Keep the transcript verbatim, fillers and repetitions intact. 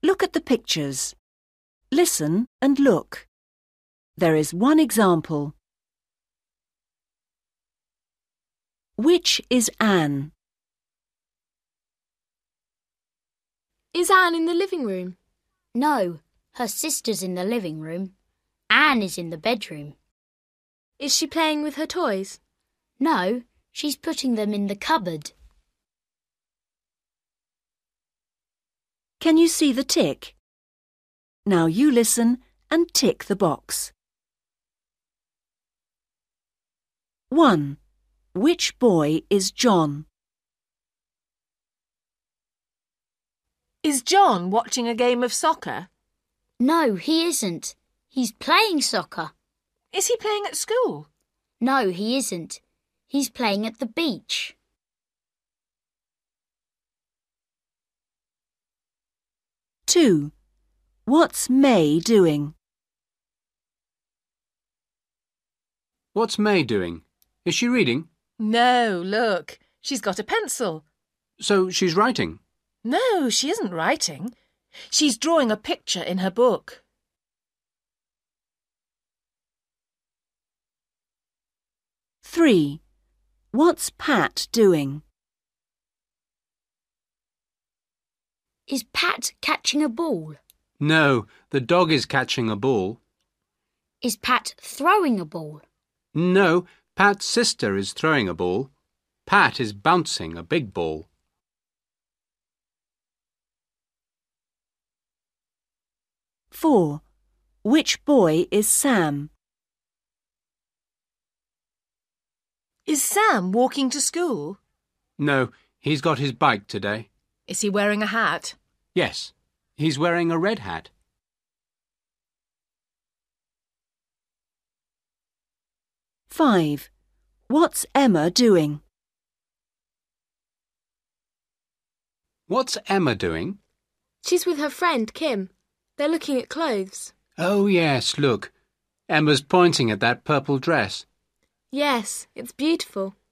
Look at the pictures. Listen and look. There is one example. Which is Anne? Is Anne in the living room? No, her sister's in the living room. Anne is in the bedroom. Is she playing with her toys? No, she's putting them in the cupboard. Can you see the tick? Now you listen and tick the box. one. Which boy is John? Is John watching a game of soccer? No, he isn't. He's playing soccer. Is he playing at school? No, he isn't. He's playing at the beach. two. What's May doing? What's May doing? Is she reading? No, look. She's got a pencil. So she's writing? No, she isn't writing. She's drawing a picture in her book. three. What's Pat doing? Is Pat catching a ball? No, the dog is catching a ball. Is Pat throwing a ball? No, Pat's sister is throwing a ball. Pat is bouncing a big ball. four. Which boy is Sam? Is Sam walking to school? No, he's got his bike today. Is he wearing a hat? Yes, he's wearing a red hat. five. What's Emma doing? What's Emma doing? She's with her friend, Kim. They're looking at clothes. Oh, yes, look. Emma's pointing at that purple dress. Yes, it's beautiful.